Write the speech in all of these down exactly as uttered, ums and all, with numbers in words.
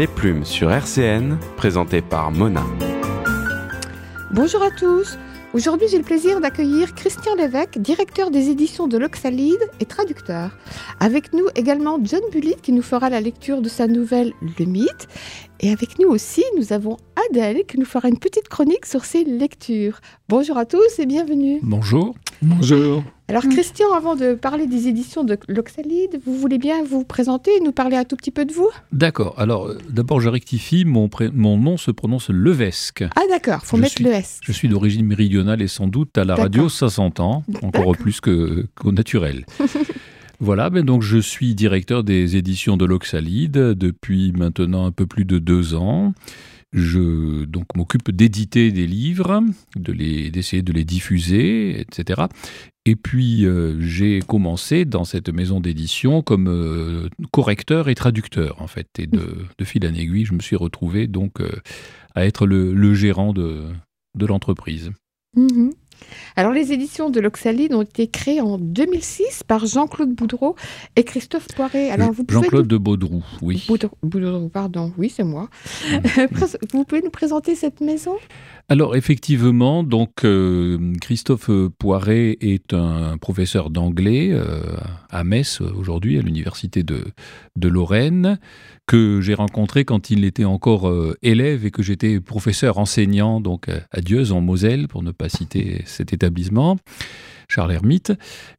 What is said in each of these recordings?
Les Plumes sur R C N, présenté par Mona. Bonjour à tous. Aujourd'hui, j'ai le plaisir d'accueillir Christian Lévesque, directeur des éditions de l'Oxalide et traducteur. Avec nous également John Bullitt qui nous fera la lecture de sa nouvelle Le Mythe. Et avec nous aussi, nous avons Adèle qui nous fera une petite chronique sur ses lectures. Bonjour à tous et bienvenue. Bonjour. Bonjour. Alors Christian, avant de parler des éditions de l'Oxalide, vous voulez bien vous présenter et nous parler un tout petit peu de vous ? D'accord. Alors, euh, d'abord, je rectifie, mon, pré... mon nom se prononce Levesque. Ah d'accord, faut je mettre suis... le S. Je suis d'origine méridionale et sans doute à la D'accord. radio, ça s'entend, encore D'accord. plus que, qu'au naturel. Voilà, ben donc je suis directeur des éditions de l'Oxalide depuis maintenant un peu plus de deux ans. Je donc, m'occupe d'éditer des livres, de les, d'essayer de les diffuser, et cetera. Et puis, euh, j'ai commencé dans cette maison d'édition comme euh, correcteur et traducteur, en fait. Et de, de fil en aiguille, je me suis retrouvé donc euh, à être le, le gérant de, de l'entreprise. Mmh. Alors, les éditions de l'Oxalide ont été créées en deux mille six par Jean-Claude Boudreau et Christophe Poiret. Alors, vous pouvez Jean-Claude nous... de Baudroux, oui. Boudreau, Boudreau, pardon, oui, c'est moi. Mmh. Vous pouvez nous présenter cette maison ? Alors effectivement, donc euh, Christophe Poiret est un professeur d'anglais euh, à Metz aujourd'hui, à l'université de, de Lorraine, que j'ai rencontré quand il était encore euh, élève et que j'étais professeur enseignant donc à Dieuze en Moselle, pour ne pas citer cet établissement, Charles Hermite.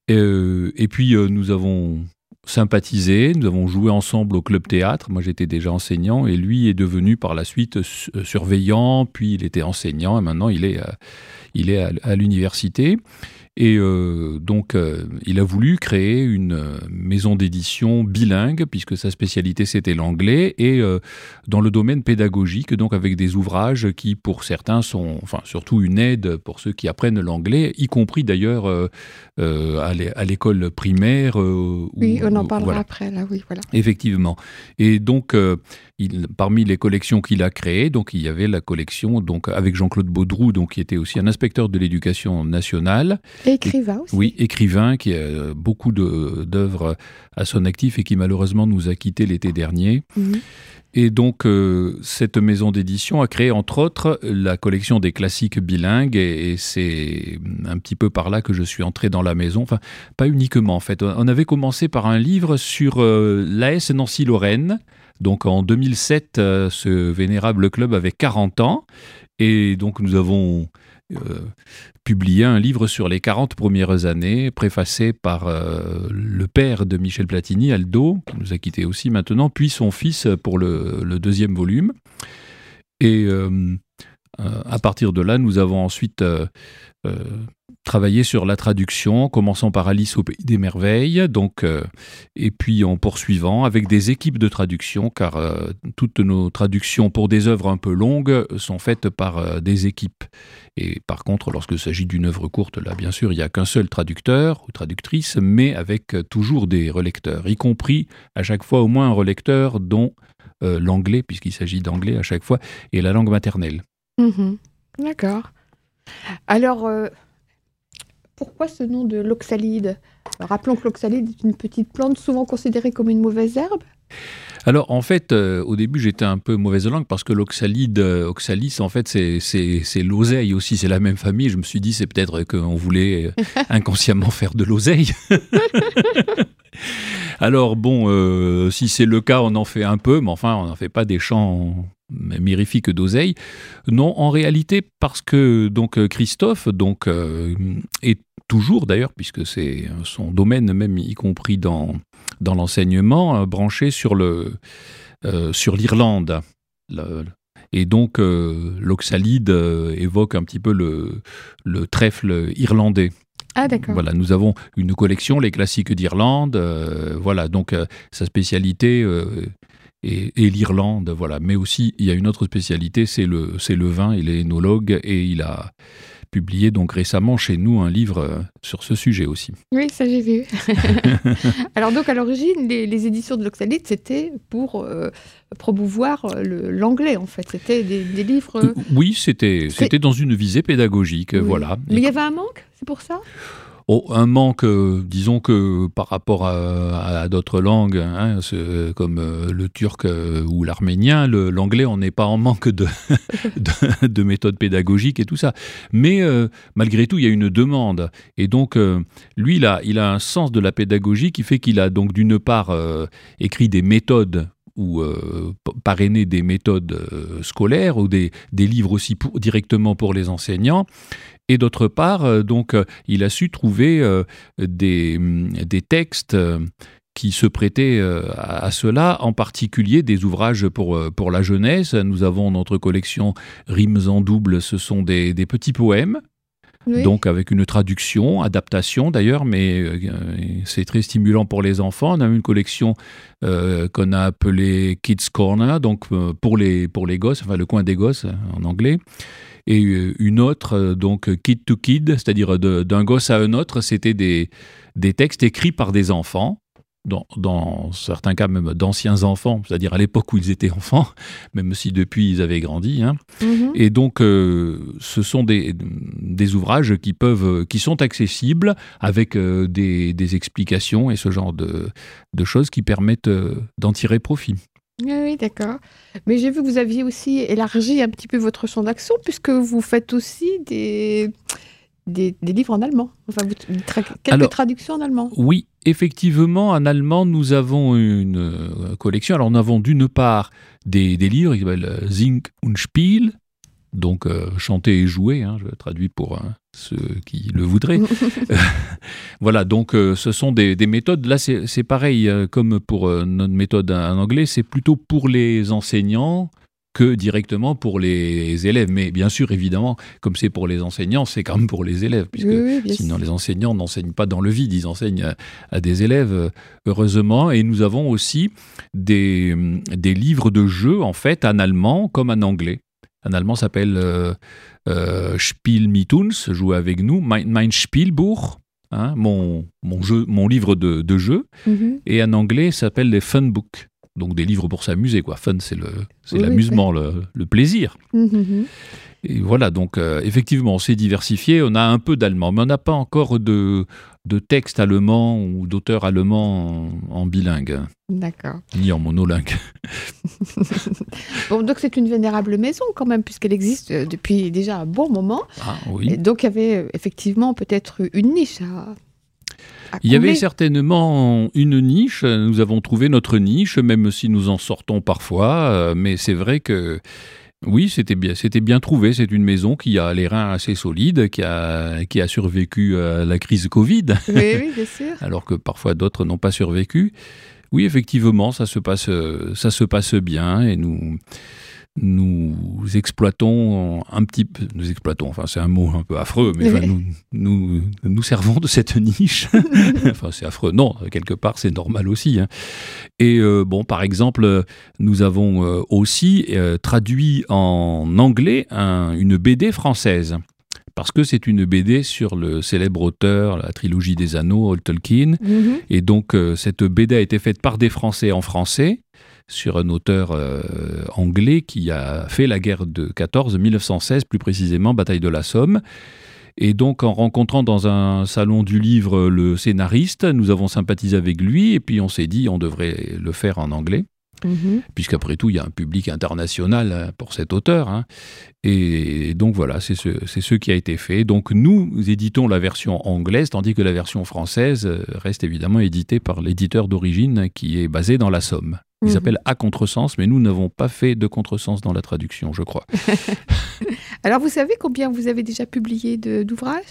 Euh, et puis euh, nous avons sympathisé, nous avons joué ensemble au club théâtre. Moi j'étais déjà enseignant et lui est devenu par la suite surveillant, puis il était enseignant et maintenant il est à, il est à, à l'université. Et euh, donc, euh, il a voulu créer une euh, maison d'édition bilingue, puisque sa spécialité, c'était l'anglais, et euh, dans le domaine pédagogique, donc avec des ouvrages qui, pour certains, sont, enfin, surtout une aide pour ceux qui apprennent l'anglais, y compris d'ailleurs euh, euh, à, l'é- à l'école primaire. Euh, Oui, où, on en parlera voilà. après, là, oui, voilà. Effectivement. Et donc, euh, il, parmi les collections qu'il a créées, donc il y avait la collection donc avec Jean-Claude Baudroux, donc qui était aussi un inspecteur de l'éducation nationale. Et écrivain aussi. Oui, écrivain qui a beaucoup de, d'œuvres à son actif et qui malheureusement nous a quittés l'été dernier. Mmh. Et donc, euh, cette maison d'édition a créé, entre autres, la collection des classiques bilingues, et, et c'est un petit peu par là que je suis entré dans la maison. Enfin, pas uniquement, en fait. On avait commencé par un livre sur euh, l'A S Nancy-Lorraine. Donc, en deux mille sept, euh, ce vénérable club avait quarante ans. Et donc, nous avons euh, publié un livre sur les quarante premières années, préfacé par euh, le père de Michel Platini, Aldo, qui nous a quittés aussi maintenant, puis son fils pour le, le deuxième volume. Et euh, à partir de là, nous avons ensuite euh, euh, travaillé sur la traduction, commençant par Alice au Pays des Merveilles, donc, euh, et puis en poursuivant avec des équipes de traduction, car euh, toutes nos traductions pour des œuvres un peu longues sont faites par euh, des équipes. Et par contre, lorsqu'il s'agit d'une œuvre courte, là, bien sûr, il n'y a qu'un seul traducteur ou traductrice, mais avec toujours des relecteurs, y compris à chaque fois au moins un relecteur dont euh, l'anglais, puisqu'il s'agit d'anglais à chaque fois, est la langue maternelle. Mmh. D'accord. Alors, euh, pourquoi ce nom de l'oxalide ? Rappelons que l'oxalide est une petite plante souvent considérée comme une mauvaise herbe. Alors, en fait, euh, au début, j'étais un peu mauvaise langue parce que l'oxalide, euh, oxalis, en fait, c'est, c'est, c'est l'oseille aussi, c'est la même famille. Je me suis dit, c'est peut-être qu'on voulait euh, inconsciemment faire de l'oseille. Alors, bon, euh, si c'est le cas, on en fait un peu, mais enfin, on n'en fait pas des champs mirifiques d'oseille. Non, en réalité, parce que donc Christophe donc, euh, est toujours, d'ailleurs, puisque c'est son domaine, même y compris dans, dans l'enseignement, euh, branché sur, le, euh, sur l'Irlande. Le, et donc, euh, l'oxalide euh, évoque un petit peu le, le trèfle irlandais. Ah, d'accord. Voilà, nous avons une collection, les classiques d'Irlande. Euh, voilà, donc euh, sa spécialité euh, est, est l'Irlande. Voilà, mais aussi il y a une autre spécialité, c'est le, c'est le vin. Il est énologue et il a publié donc récemment chez nous un livre euh, sur ce sujet aussi. Oui, ça j'ai vu. Alors donc à l'origine, les, les éditions de l'Oxalide, c'était pour euh, promouvoir le, l'anglais en fait. C'était des, des livres. Euh, oui, c'était, c'était dans une visée pédagogique, Oui. voilà. Mais il y avait un manque, c'est pour ça ? Oh, un manque, euh, disons que par rapport à, à d'autres langues, hein, ce- comme euh, le turc euh, ou l'arménien, le- l'anglais, on n'est pas en manque de, de, de méthodes pédagogiques et tout ça. Mais euh, malgré tout, il y a une demande. Et donc, euh, lui, il a, il a un sens de la pédagogie qui fait qu'il a donc d'une part euh, écrit des méthodes ou euh, p- parrainé des méthodes euh, scolaires ou des, des livres aussi pour- directement pour les enseignants. Et d'autre part, euh, donc, euh, il a su trouver euh, des, hum, des textes euh, qui se prêtaient euh, à, à cela, en particulier des ouvrages pour, euh, pour la jeunesse. Nous avons notre collection Rimes en double, ce sont des, des petits poèmes, Oui. donc avec une traduction, adaptation d'ailleurs, mais euh, c'est très stimulant pour les enfants. On a une collection euh, qu'on a appelée Kids Corner, donc euh, pour, les, pour les gosses, enfin le coin des gosses en anglais. Et une autre, euh, donc Kid to Kid, c'est-à-dire de- d'un gosse à un autre, c'était des, des textes écrits par des enfants, dans, dans certains cas même d'anciens enfants, c'est-à-dire à l'époque où ils étaient enfants, même si depuis ils avaient grandi. Hein. Mhm. Et donc, euh, ce sont des, des ouvrages qui, peuvent, qui sont accessibles avec euh, des, des explications et ce genre de, de choses qui permettent euh, d'en tirer profit. Oui, oui, d'accord. Mais j'ai vu que vous aviez aussi élargi un petit peu votre champ d'action, puisque vous faites aussi des, des, des livres en allemand. Enfin, vous, tra- quelques Alors, traductions en allemand. Oui, effectivement, en allemand, nous avons une euh, collection. Alors, nous avons d'une part des, des livres qui s'appellent euh, Sing und Spiel, donc euh, chanter et jouer, hein, je traduis pour hein, ceux qui le voudraient. Voilà, donc euh, ce sont des, des méthodes. Là, c'est c'est pareil, euh, comme pour euh, notre méthode en anglais, c'est plutôt pour les enseignants que directement pour les élèves. Mais bien sûr, évidemment, comme c'est pour les enseignants, c'est quand même pour les élèves, puisque Oui, oui, bien sinon sûr. les enseignants n'enseignent pas dans le vide, ils enseignent à, à des élèves, euh, heureusement. Et nous avons aussi des, hum, des livres de jeux, en fait, en allemand comme en anglais. En allemand, ça s'appelle euh, euh, Spiel mit uns, jouer avec nous, mein, mein Spielbuch, hein, mon, mon, jeu, mon livre de, de jeu. Mhm. Et en anglais, ça s'appelle les fun books. Donc des livres pour s'amuser, quoi. Fun, c'est le, c'est Oui, oui, l'amusement, le, le plaisir. Mhm. Et voilà, donc euh, effectivement, on s'est diversifié. On a un peu d'allemand, mais on n'a pas encore de, de texte allemand ou d'auteur allemand en, en bilingue, D'accord. ni en monolingue. Bon, donc c'est une vénérable maison quand même, puisqu'elle existe euh, depuis déjà un bon moment. Ah Et oui. donc il y avait euh, effectivement peut-être une niche à, à Il y avait combler. certainement une niche. Nous avons trouvé notre niche, même si nous en sortons parfois. euh, Mais c'est vrai que oui, c'était bien, c'était bien trouvé. C'est une maison qui a les reins assez solides, qui a, qui a survécu à la crise Covid, Oui, oui, bien sûr. alors que parfois d'autres n'ont pas survécu. Oui, effectivement, ça se passe, ça se passe bien et nous, nous exploitons un petit peu, nous exploitons, enfin c'est un mot un peu affreux, mais enfin, nous, nous, nous servons de cette niche. Enfin c'est affreux, non, quelque part c'est normal aussi. Hein. Et euh, bon, par exemple, nous avons euh, aussi euh, traduit en anglais un- une B D française. Parce que c'est une B D sur le célèbre auteur, la trilogie des Anneaux, Tolkien. Mhm. Et donc, euh, cette B D a été faite par des Français en français, sur un auteur euh, anglais qui a fait la guerre de quatorze, mille neuf cent seize, plus précisément, bataille de la Somme. Et donc, en rencontrant dans un salon du livre le scénariste, nous avons sympathisé avec lui, et puis on s'est dit on devrait le faire en anglais. Mhm. Puisqu'après tout, il y a un public international pour cet auteur. Hein. Et donc voilà, c'est ce, c'est ce qui a été fait. Donc nous éditons la version anglaise, tandis que la version française reste évidemment éditée par l'éditeur d'origine qui est basé dans la Somme. Il Mhm. s'appelle À Contresens, mais nous n'avons pas fait de contresens dans la traduction, je crois. Alors vous savez combien vous avez déjà publié de- d'ouvrages?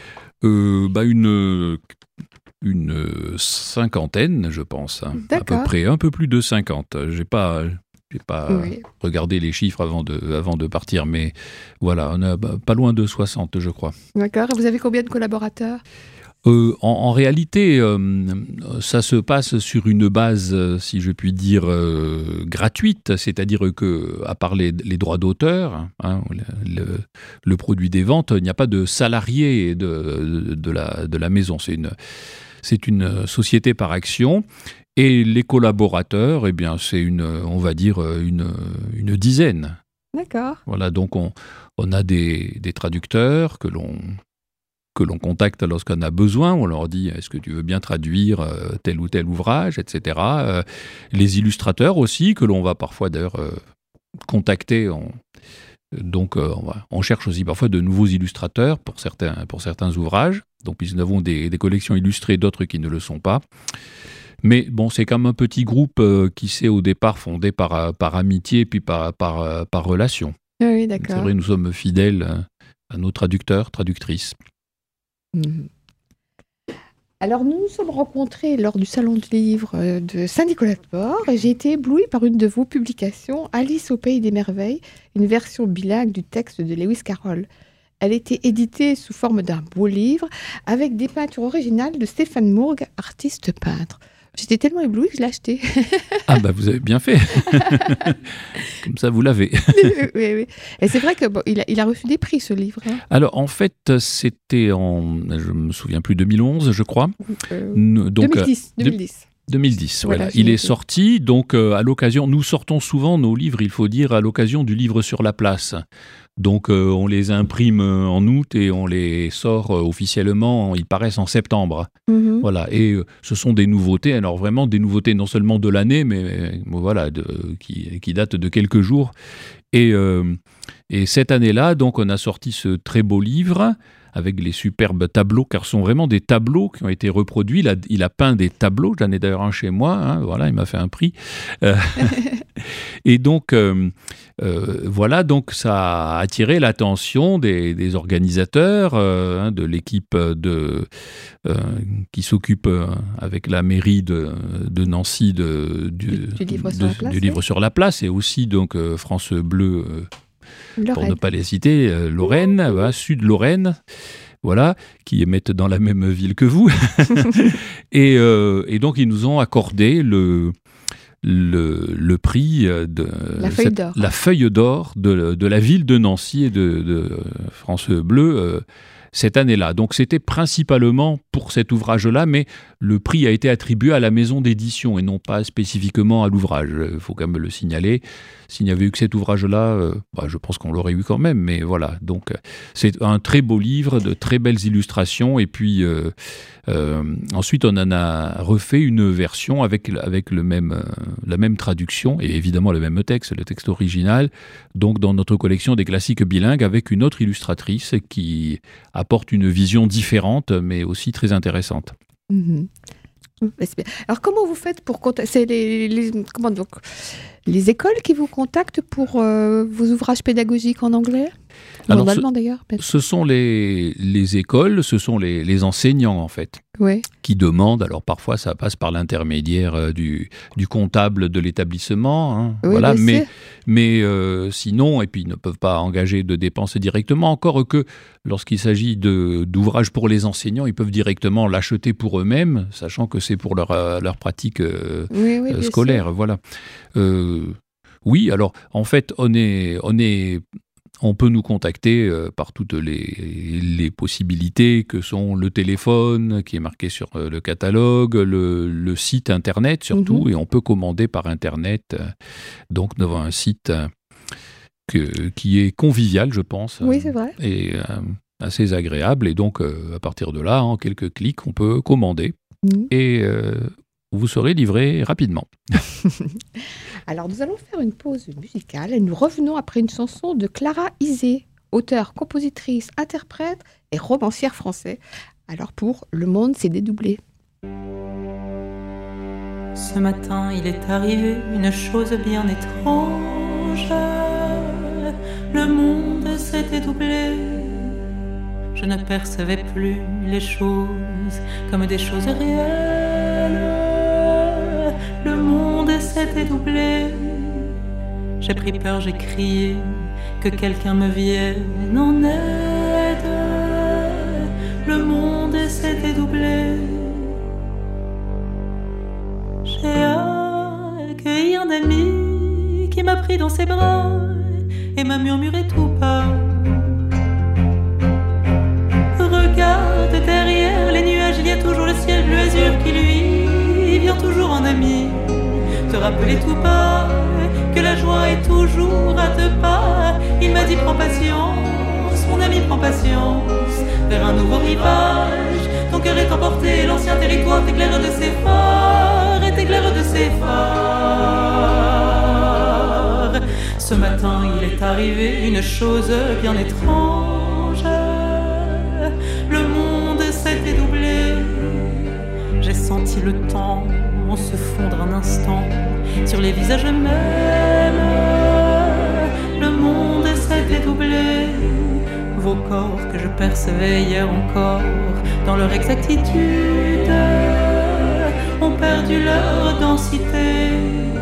Euh, bah une, une cinquantaine, je pense. Hein. À peu D'accord. près, un peu plus de cinquante. J'ai pas... J'ai pas Oui. regardé les chiffres avant de, avant de partir, mais voilà, on a bah, pas loin de soixante, je crois. D'accord. Et vous avez combien de collaborateurs? Euh, en, en réalité, euh, ça se passe sur une base, euh, si je puis dire, euh, gratuite, c'est-à-dire que, à part les, les droits d'auteur, hein, le, le- le produit des ventes, il n'y a pas de salariés de, de, la, de la maison. C'est une, c'est une société par action. Et les collaborateurs, eh bien, c'est une, on va dire, une, une dizaine. D'accord. Voilà, donc on, on a des, des traducteurs que l'on que l'on contacte lorsqu'on a besoin. On leur dit, est-ce que tu veux bien traduire euh, tel ou tel ouvrage, et cetera. Euh, les illustrateurs aussi, que l'on va parfois d'ailleurs euh, contacter. En... Donc, euh, on, va... on cherche aussi parfois de nouveaux illustrateurs pour certains, pour certains ouvrages. Donc, nous avons des, des collections illustrées, d'autres qui ne le sont pas. Mais bon, c'est comme un petit groupe euh, qui s'est au départ fondé par, par amitié puis par, par, par relation. Oui, d'accord. C'est vrai, nous sommes fidèles à nos traducteurs, traductrices. Mmh. Alors, nous nous sommes rencontrés lors du Salon du Livre de Saint-Nicolas-de-Port et j'ai été éblouie par une de vos publications, Alice au Pays des Merveilles, une version bilingue du texte de Lewis Carroll. Elle était éditée sous forme d'un beau livre avec des peintures originales de Stéphane Mourgue, artiste peintre. J'étais tellement éblouie que je l'ai acheté. Ah bah vous avez bien fait. Comme ça, vous l'avez. Oui, oui. Et c'est vrai qu'il bon, a, il a reçu des prix, ce livre. Hein. Alors, en fait, c'était en, je me souviens plus, deux mille onze, je crois. Euh, donc, deux mille dix. deux mille dix. deux mille dix, voilà. voilà Il est sorti, donc euh, à l'occasion, nous sortons souvent nos livres, il faut dire, à l'occasion du livre sur la place. Donc euh, on les imprime en août et on les sort euh, officiellement, ils paraissent en septembre. Mm-hmm. Voilà. Et euh, ce sont des nouveautés, alors vraiment des nouveautés non seulement de l'année, mais euh, voilà, de, qui, qui datent de quelques jours. Et, euh, et cette année-là, donc on a sorti ce très beau livre avec les superbes tableaux, car ce sont vraiment des tableaux qui ont été reproduits. Il a, il a peint des tableaux, j'en ai d'ailleurs un chez moi, hein, voilà, il m'a fait un prix. Euh, et donc, euh, euh, voilà, donc ça a attiré l'attention des, des organisateurs, euh, hein, de l'équipe de, euh, qui s'occupe euh, avec la mairie de, de Nancy de, du, du, du, livre, de, sur la place, du livre oui. sur la place, et aussi donc euh, France Bleu, euh, Lorraine. Pour ne pas les citer, euh, Lorraine, mmh. voilà, Sud-Lorraine, voilà, qui émettent dans la même ville que vous. et, euh, et donc, ils nous ont accordé le, le, le prix de la feuille cette, d'or, la feuille d'or de, de la ville de Nancy et de, de France Bleu euh, cette année-là. Donc, c'était principalement pour cet ouvrage-là, mais le prix a été attribué à la maison d'édition et non pas spécifiquement à l'ouvrage. Il faut quand même le signaler. S'il n'y avait eu que cet ouvrage-là, euh, bah, je pense qu'on l'aurait eu quand même, mais voilà. Donc, c'est un très beau livre, de très belles illustrations, et puis euh, euh, ensuite, on en a refait une version avec, avec le même, euh, la même traduction, et évidemment le même texte, le texte original, donc dans notre collection des classiques bilingues, avec une autre illustratrice qui apporte une vision différente, mais aussi très intéressante. Mmh. Alors, comment vous faites pour contacter c'est les, les, comment donc, les écoles qui vous contactent pour euh, vos ouvrages pédagogiques en anglais ? Alors, en allemand d'ailleurs. Ce sont les, les écoles, ce sont les, les enseignants en fait, oui. qui demandent. Alors parfois ça passe par l'intermédiaire du, du comptable de l'établissement, hein, oui, voilà. Mais, c'est... mais euh, sinon, et puis ils ne peuvent pas engager de dépenses directement. Encore que lorsqu'il s'agit de, d'ouvrages pour les enseignants, ils peuvent directement l'acheter pour eux-mêmes, sachant que c'est pour leur, leur pratique euh, oui, oui, scolaire. Sûr. Voilà. Euh, oui, alors en fait, on est, on est On peut nous contacter euh, par toutes les, les possibilités que sont le téléphone qui est marqué sur euh, le catalogue, le, le site internet surtout, mmh. et on peut commander par internet. Euh, donc nous avons un site euh, que, qui est convivial, je pense. Oui, c'est vrai. Et euh, assez agréable. Et donc euh, à partir de là, en quelques clics, on peut commander. Mmh. Et euh, vous serez livré rapidement. Alors, nous allons faire une pause musicale et nous revenons après une chanson de Clara Isé, auteure, compositrice, interprète et romancière française. Alors, pour Le Monde s'est dédoublé. Ce matin, il est arrivé une chose bien étrange. Le monde s'est dédoublé. Je ne percevais plus les choses comme des choses réelles. Le monde s'est dédoublé. J'ai pris peur, j'ai crié, que quelqu'un me vienne en aide. Le monde s'est dédoublé. J'ai accueilli un ami qui m'a pris dans ses bras et m'a murmuré tout bas: regarde derrière les nuages, il y a toujours le ciel bleu azur qui lui vient toujours en ami te rappeler tout bas que la joie est toujours à deux pas. Il m'a dit prends patience, mon ami, prends prends patience vers un nouveau rivage. Ton cœur est emporté, l'ancien territoire t'éclaire de ses phares et t'éclaire de ses phares. Ce matin, il est arrivé une chose bien étrange. Le monde s'est dédoublé. J'ai senti le temps se fondre un instant sur les visages mêmes. Le monde s'est dédoublé. Vos corps que je percevais hier encore dans leur exactitude ont perdu leur densité.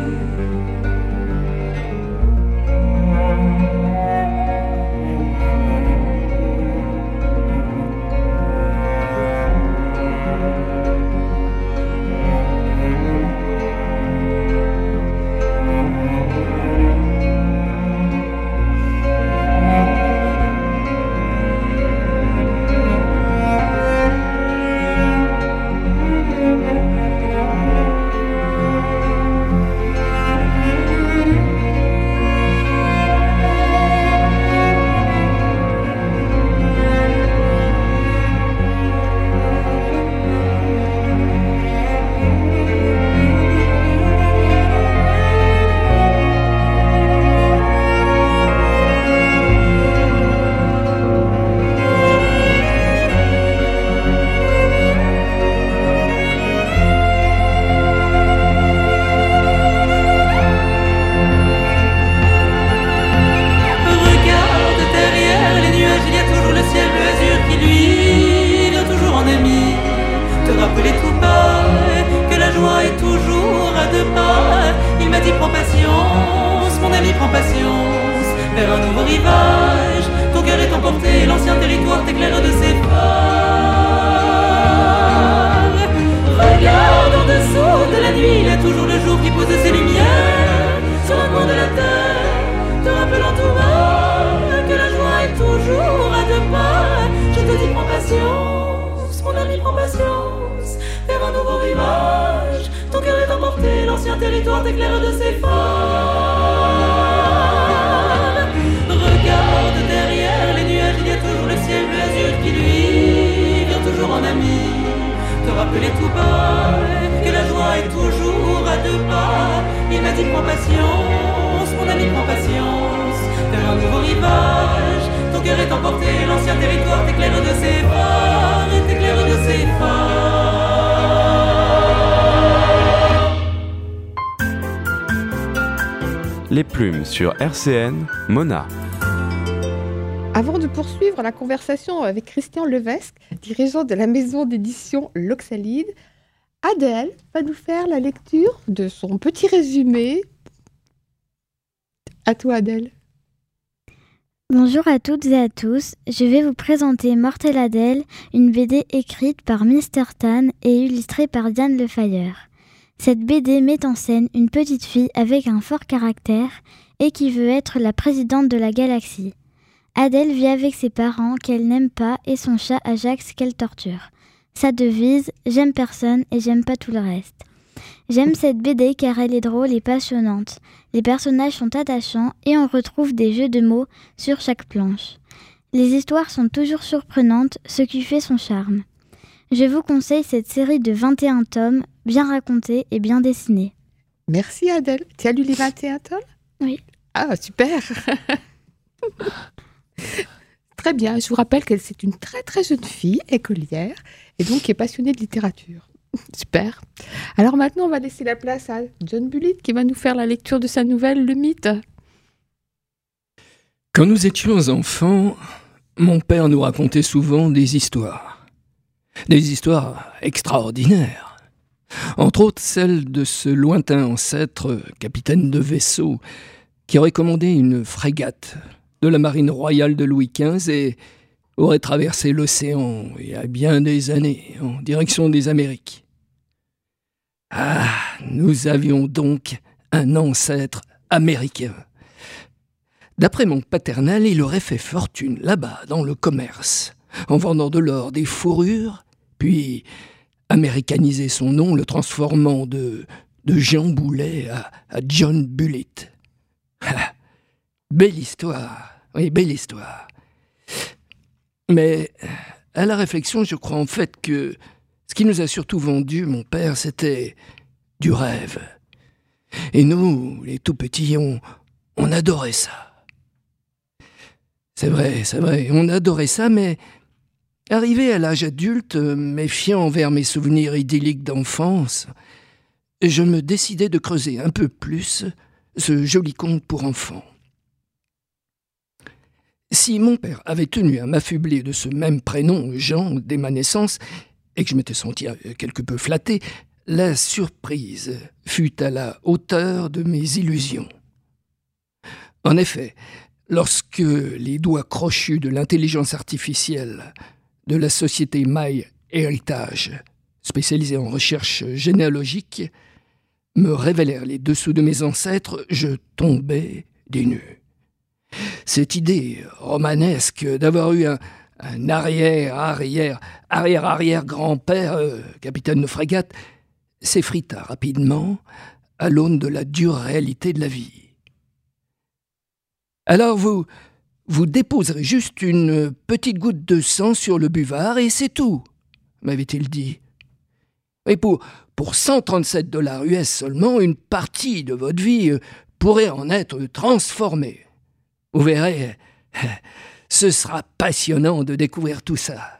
Les plumes sur R C N, Mona. Avant de poursuivre la conversation avec Christian Levesque, dirigeant de la maison d'édition l'Oxalide, Adèle va nous faire la lecture de son petit résumé. À toi, Adèle. Bonjour à toutes et à tous, je vais vous présenter Mortel Adèle, une B D écrite par Mister Tan et illustrée par Diane Lefayeur. Cette B D met en scène une petite fille avec un fort caractère et qui veut être la présidente de la galaxie. Adèle vit avec ses parents qu'elle n'aime pas et son chat Ajax qu'elle torture. Sa devise « J'aime personne et j'aime pas tout le reste ». J'aime cette B D car elle est drôle et passionnante. Les personnages sont attachants et on retrouve des jeux de mots sur chaque planche. Les histoires sont toujours surprenantes, ce qui fait son charme. Je vous conseille cette série de vingt et un tomes, bien racontée et bien dessinée. Merci Adèle. Tu as lu les vingt et un tomes ? Oui. Ah, super. Très bien. Je vous rappelle que c'est une très très jeune fille, écolière, et donc qui est passionnée de littérature. Super. Alors maintenant, on va laisser la place à John Bullitt qui va nous faire la lecture de sa nouvelle, Le Mythe. Quand nous étions enfants, mon père nous racontait souvent des histoires. Des histoires extraordinaires. Entre autres, celle de ce lointain ancêtre, capitaine de vaisseau, qui aurait commandé une frégate de la marine royale de Louis quinze et aurait traversé l'océan il y a bien des années en direction des Amériques. Ah, nous avions donc un ancêtre américain. D'après mon paternel, il aurait fait fortune là-bas dans le commerce, en vendant de l'or, des fourrures, puis américanisé son nom, le transformant de, de Jean Boulet à, à John Bullitt. Ah, belle histoire, oui, belle histoire. Mais à la réflexion, je crois en fait que ce qui nous a surtout vendu, mon père, c'était du rêve. Et nous, les tout-petits, on, on adorait ça. C'est vrai, c'est vrai, on adorait ça, mais arrivé à l'âge adulte, méfiant envers mes souvenirs idylliques d'enfance, je me décidai de creuser un peu plus ce joli conte pour enfants. Si mon père avait tenu à m'affubler de ce même prénom, Jean, dès ma naissance, et que je m'étais senti quelque peu flatté, la surprise fut à la hauteur de mes illusions. En effet, lorsque les doigts crochus de l'intelligence artificielle de la société MyHeritage, spécialisée en recherche généalogique, me révélèrent les dessous de mes ancêtres, je tombais des nues. Cette idée romanesque d'avoir eu un, un arrière-arrière, arrière-arrière-grand-père, euh, capitaine de frégate, s'effrita rapidement à l'aune de la dure réalité de la vie. Alors vous, vous déposerez juste une petite goutte de sang sur le buvard et c'est tout, m'avait-il dit. Et pour, pour cent trente-sept dollars U S seulement, une partie de votre vie pourrait en être transformée. Vous verrez, ce sera passionnant de découvrir tout ça.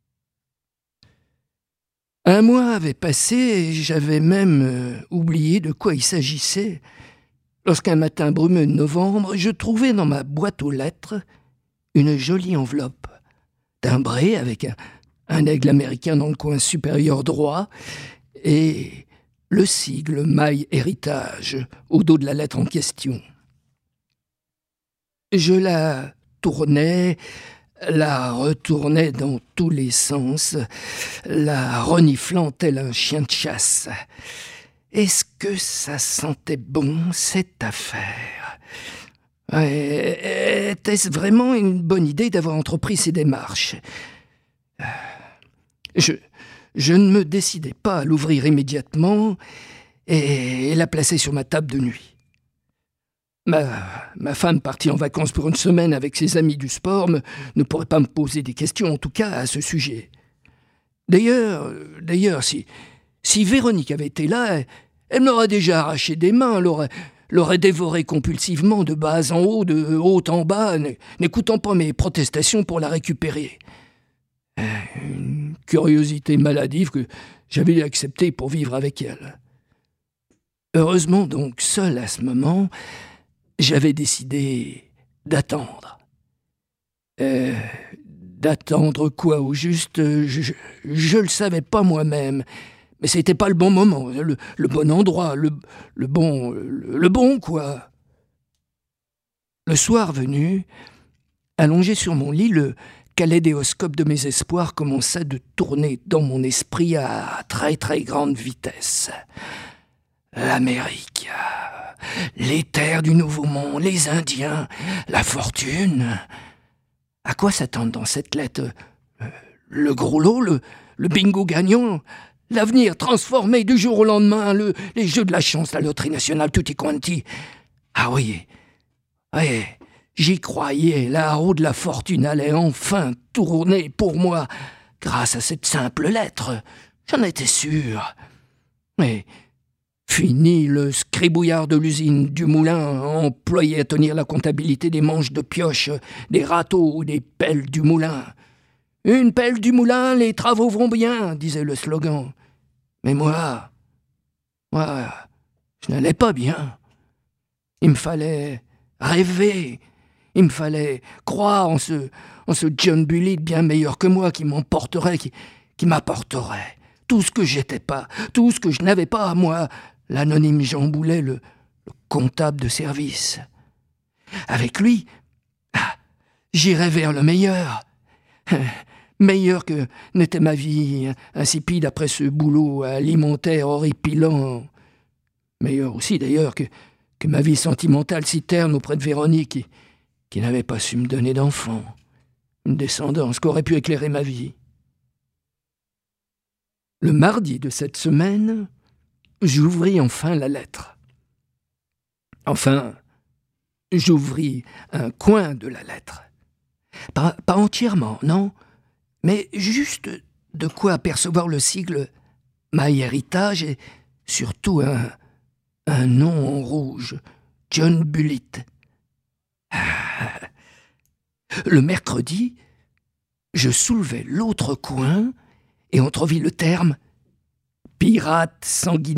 Un mois avait passé et j'avais même euh, oublié de quoi il s'agissait, lorsqu'un matin brumeux de novembre, je trouvai dans ma boîte aux lettres une jolie enveloppe, timbrée avec un, un aigle américain dans le coin supérieur droit et le sigle MyHeritage au dos de la lettre en question. Je la tournais, la retournais dans tous les sens, la reniflant tel un chien de chasse. Est-ce que ça sentait bon, cette affaire ? Était-ce vraiment une bonne idée d'avoir entrepris ces démarches ? Je, je ne me décidai pas à l'ouvrir immédiatement et la placer sur ma table de nuit. Ma, ma femme, partie en vacances pour une semaine avec ses amis du sport, me, ne pourrait pas me poser des questions, en tout cas à ce sujet. D'ailleurs, d'ailleurs, si, si Véronique avait été là, elle, elle m'aurait déjà arraché des mains, l'aurait, l'aurait dévoré compulsivement de bas en haut, de haut en bas, n'écoutant pas mes protestations pour la récupérer. Une curiosité maladive que j'avais acceptée pour vivre avec elle. Heureusement donc, seul à ce moment, j'avais décidé d'attendre. Euh, d'attendre quoi au juste, je, je le savais pas moi-même, mais c'était pas le bon moment, le, le bon endroit, le, le bon, le, le bon quoi. Le soir venu, allongé sur mon lit, le kaléidoscope de mes espoirs commença de tourner dans mon esprit à très très grande vitesse. L'Amérique, les terres du Nouveau Monde, les Indiens, la fortune. À quoi s'attendre dans cette lettre ? Le gros lot, le, le bingo gagnant, l'avenir transformé du jour au lendemain, le, les jeux de la chance, la loterie nationale, tutti quanti. Ah oui, oui, j'y croyais, la roue de la fortune allait enfin tourner pour moi, grâce à cette simple lettre. J'en étais sûr. Mais fini le scribouillard de l'usine, du moulin, employé à tenir la comptabilité des manches de pioche, des râteaux ou des pelles du moulin. Une pelle du moulin, les travaux vont bien, disait le slogan. Mais moi, moi, je n'allais pas bien. Il me fallait rêver, il me fallait croire en ce, en ce John Bullitt bien meilleur que moi, qui m'emporterait, qui, qui m'apporterait tout ce que j'étais pas, tout ce que je n'avais pas à moi, l'anonyme Jean Boulet, le, le comptable de service. Avec lui, ah, j'irais vers le meilleur. Meilleur que n'était ma vie insipide après ce boulot alimentaire horripilant. Meilleur aussi d'ailleurs que, que ma vie sentimentale si terne auprès de Véronique, qui, qui n'avait pas su me donner d'enfant. Une descendance qu'aurait pu éclairer ma vie. Le mardi de cette semaine, j'ouvris enfin la lettre. Enfin, j'ouvris un coin de la lettre. Pas, pas entièrement, non, mais juste de quoi apercevoir le sigle MyHeritage et surtout un, un nom en rouge, John Bullitt. Le mercredi, je soulevai l'autre coin et entrevis le terme « pirate sanguinaire ».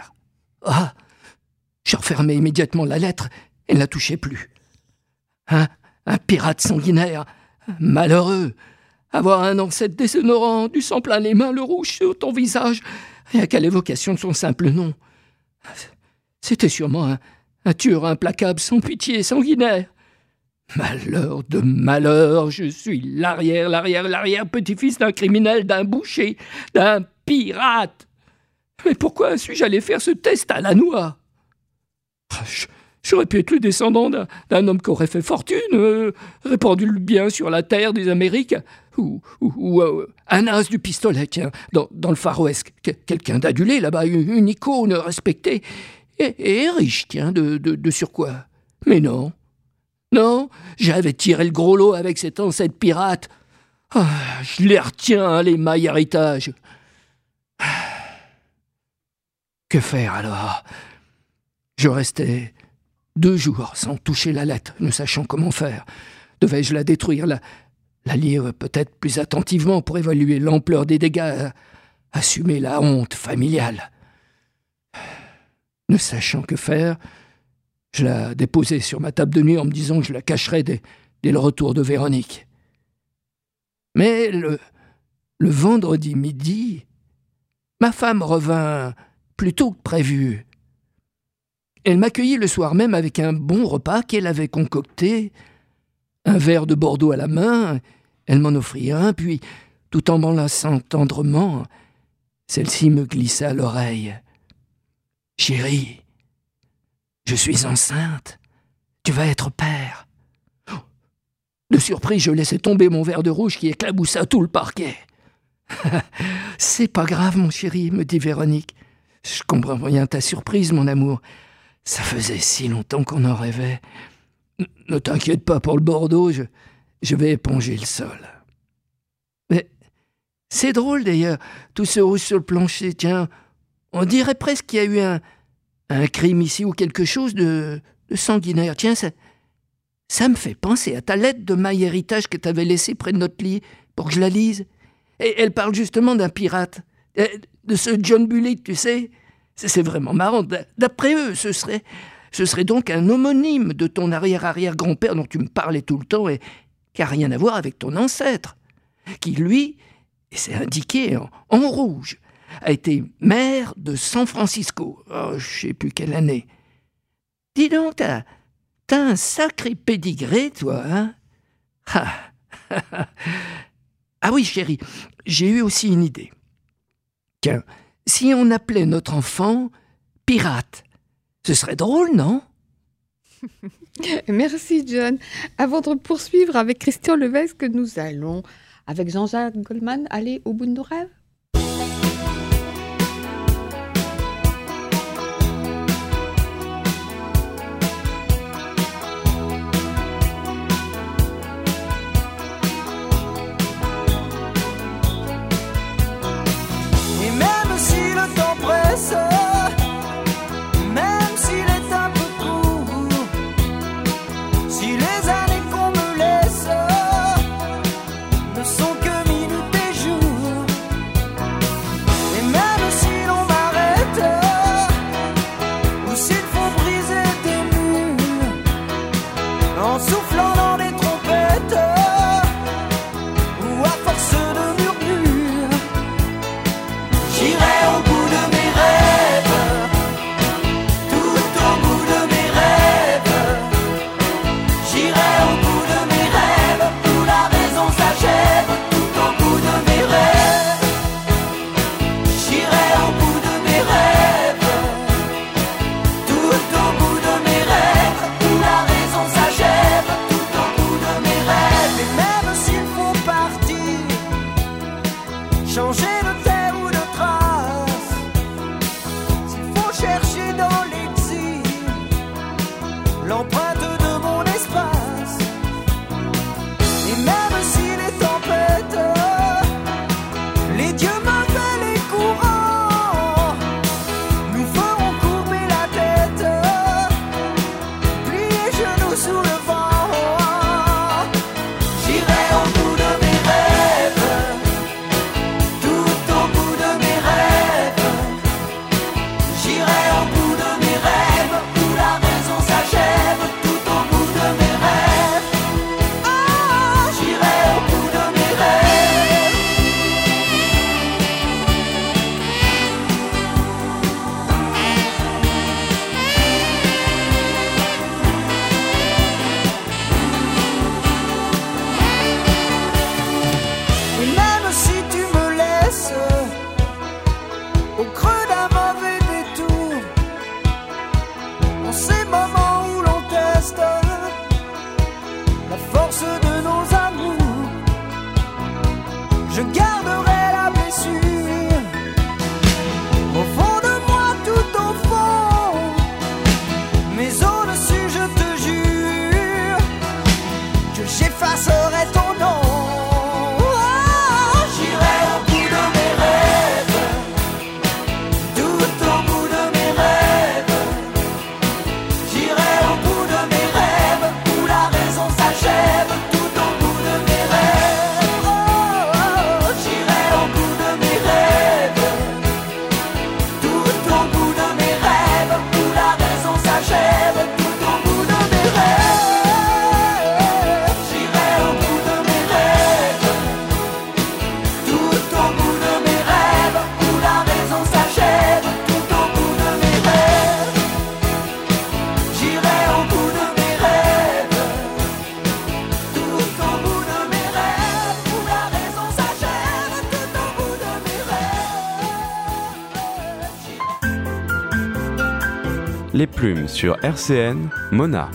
Ah, je refermai immédiatement la lettre et ne la touchai plus. Un, un pirate sanguinaire, malheureux, avoir un ancêtre déshonorant, du sang plein les mains, le rouge sur ton visage, rien qu'à l'évocation de son simple nom. C'était sûrement un, un tueur implacable, sans pitié, sanguinaire. Malheur de malheur, je suis l'arrière, l'arrière, l'arrière-petit-fils d'un criminel, d'un boucher, d'un pirate. Mais pourquoi suis-je allé faire ce test à la noix ? J'aurais pu être le descendant d'un, d'un homme qui aurait fait fortune, euh, répandu le bien sur la terre des Amériques, ou, ou, ou euh, un as du pistolet, tiens, dans, dans le Far West. Quelqu'un d'adulé là-bas, une, une icône respectée, et, et riche, tiens, de, de, de surcroît. Mais non. Non, j'avais tiré le gros lot avec cet ancêtre pirate. Ah, je les retiens, les MyHeritage. Que faire alors ? Je restais deux jours sans toucher la lettre, ne sachant comment faire. Devais-je la détruire, la, la lire peut-être plus attentivement pour évaluer l'ampleur des dégâts, assumer la honte familiale ? Ne sachant que faire, je la déposai sur ma table de nuit en me disant que je la cacherais dès, dès le retour de Véronique. Mais le, le vendredi midi, ma femme revint plus tôt que prévu. Elle m'accueillit le soir même avec un bon repas qu'elle avait concocté, un verre de Bordeaux à la main. Elle m'en offrit un, puis, tout en m'enlaçant tendrement, celle-ci me glissa à l'oreille. « Chérie, je suis enceinte. Tu vas être père. » De surprise, je laissai tomber mon verre de rouge qui éclaboussa tout le parquet. « C'est pas grave, mon chéri, » me dit Véronique. « Je comprends bien ta surprise, mon amour. Ça faisait si longtemps qu'on en rêvait. Ne t'inquiète pas pour le Bordeaux, je, je vais éponger le sol. » Mais c'est drôle d'ailleurs, tout ce rouge sur le plancher. Tiens, on dirait presque qu'il y a eu un, un crime ici ou quelque chose de, de sanguinaire. Tiens, ça, ça me fait penser à ta lettre de MyHeritage que tu avais laissée près de notre lit pour que je la lise. Et elle parle justement d'un pirate, de ce John Bullitt, tu sais. C'est vraiment marrant. D'après eux, ce serait, ce serait donc un homonyme de ton arrière-arrière-grand-père dont tu me parlais tout le temps et qui n'a rien à voir avec ton ancêtre, qui, lui, et c'est indiqué en, en rouge, a été maire de San Francisco. Oh, je ne sais plus quelle année. Dis donc, t'as, t'as un sacré pédigré, toi, hein ? Ah, ah oui, chérie, j'ai eu aussi une idée. Tiens, si on appelait notre enfant Pirate, ce serait drôle, non ? Merci, John. Avant de poursuivre avec Christian Levesque, nous allons, avec Jean-Jacques Goldman, aller au bout de nos rêves. J'irai au bout de mes rêves, où la raison s'achève. je garderai la blessure au fond de moi, tout au fond. Mais au-dessus, je te jure que j'effacerai ton nom. Les plumes sur R C N, Mona.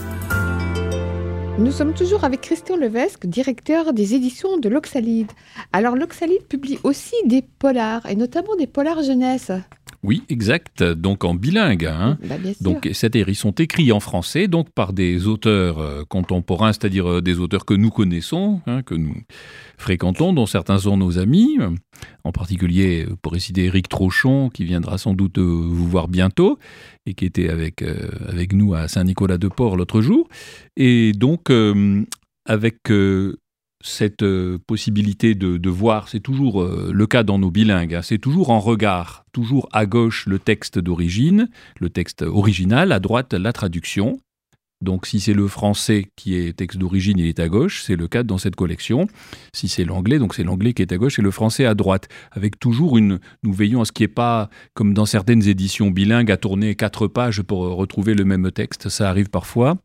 Nous sommes toujours avec Christian Levesque, directeur des éditions de l'Oxalide. Alors l'Oxalide publie aussi des polars, et notamment des polars jeunesse. Oui, exact. Donc en bilingue. Hein. Bah, bien sûr. Donc, c'est-à-dire, ils sont écrits en français, donc par des auteurs euh, contemporains, c'est-à-dire euh, des auteurs que nous connaissons, hein, que nous fréquentons, dont certains sont nos amis. En particulier, pour citer Éric Trochon, qui viendra sans doute euh, vous voir bientôt, et qui était avec, euh, avec nous à Saint-Nicolas-de-Port l'autre jour. Et donc, euh, avec... Euh, cette euh, possibilité de, de voir, c'est toujours euh, le cas dans nos bilingues, hein, c'est toujours en regard, toujours à gauche le texte d'origine, le texte original, à droite la traduction. Donc si c'est le français qui est texte d'origine, il est à gauche, c'est le cas dans cette collection. Si c'est l'anglais, donc c'est l'anglais qui est à gauche et le français à droite. Avec toujours une, nous veillons à ce qu'il n'y ait pas, comme dans certaines éditions bilingues, à tourner quatre pages pour retrouver le même texte, ça arrive parfois.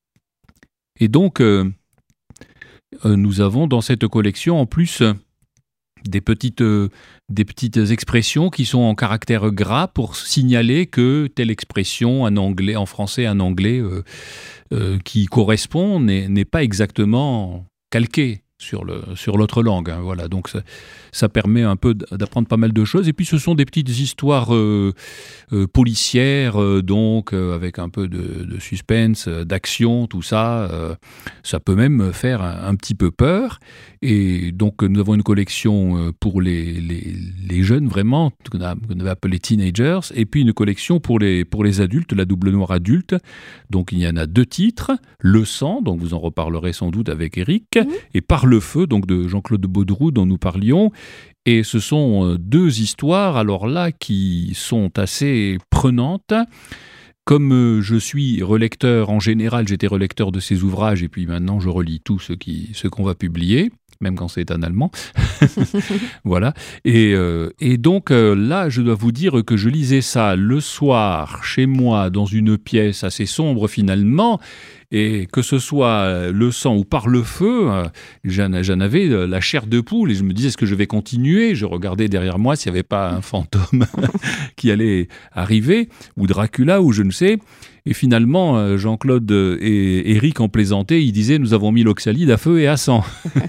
Et donc... Euh, Nous avons dans cette collection en plus des petites, euh, des petites expressions qui sont en caractère gras pour signaler que telle expression en anglais, en français, en anglais euh, euh, qui correspond n'est, n'est pas exactement calquée sur, le, sur l'autre langue. Hein, voilà. Donc ça, ça permet un peu d'apprendre pas mal de choses. Et puis ce sont des petites histoires euh, euh, policières, euh, donc euh, avec un peu de, de suspense, d'action, tout ça. Euh, ça peut même faire un, un petit peu peur. Et donc nous avons une collection pour les, les, les jeunes vraiment, qu'on a, qu'on avait appelé teenagers, et puis une collection pour les, pour les adultes, la double noire adulte. Donc il y en a deux titres, Le sang, donc vous en reparlerez sans doute avec Éric, mmh. et Par le feu, donc de Jean-Claude Baudroux dont nous parlions. Et ce sont deux histoires, alors là, qui sont assez prenantes. Comme je suis relecteur, en général, j'étais relecteur de ces ouvrages, et puis maintenant je relis tout ce, qui, ce qu'on va publier, même quand c'est en allemand. Voilà. Et, euh, et donc euh, là, je dois vous dire que je lisais ça le soir, chez moi, dans une pièce assez sombre finalement, et que ce soit Le sang ou Par le feu, euh, j'en, j'en avais la chair de poule, et je me disais, est-ce que je vais continuer ? Je regardais derrière moi s'il n'y avait pas un fantôme qui allait arriver, ou Dracula, ou je ne sais. Et finalement, Jean-Claude et Éric en plaisantaient, ils disaient, nous avons mis l'Oxalide à feu et à sang.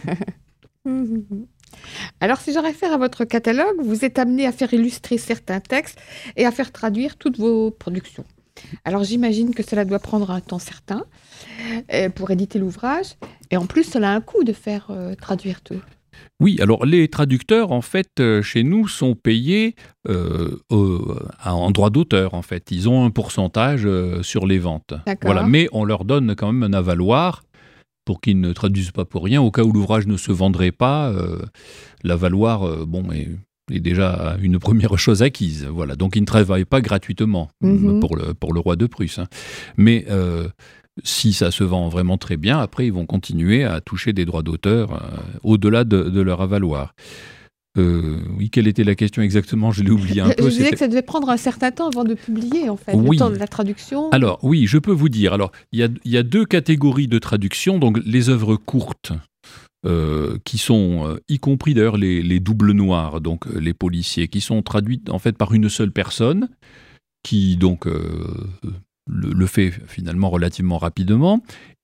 Alors, si je réfère à votre catalogue, vous êtes amené à faire illustrer certains textes et à faire traduire toutes vos productions. Alors, j'imagine que cela doit prendre un temps certain euh, pour éditer l'ouvrage. Et en plus, cela a un coût de faire euh, traduire tout. Oui, alors les traducteurs, en fait, euh, chez nous, sont payés euh, euh, en droit d'auteur, en fait. Ils ont un pourcentage euh, sur les ventes. D'accord. Voilà, mais on leur donne quand même un avaloir pour qu'ils ne traduisent pas pour rien. Au cas où l'ouvrage ne se vendrait pas, euh, l'avaloir, euh, bon, est, est déjà une première chose acquise. Voilà, donc ils ne travaillent pas gratuitement mm-hmm. pour, le, pour le roi de Prusse. Hein. Mais... Euh, si ça se vend vraiment très bien, après ils vont continuer à toucher des droits d'auteur euh, au-delà de, de leur avaloir. Euh, oui, quelle était la question exactement ? Je l'ai oublié un peu. Je disais C'était... que ça devait prendre un certain temps avant de publier, en fait, oui. le temps de la traduction. Alors oui, je peux vous dire. Alors il y a, y a deux catégories de traduction, donc les œuvres courtes. Euh, qui sont, euh, y compris d'ailleurs les, les doubles noirs, donc euh, les policiers, qui sont traduites en fait par une seule personne, qui donc... Euh, Le, le fait finalement relativement rapidement,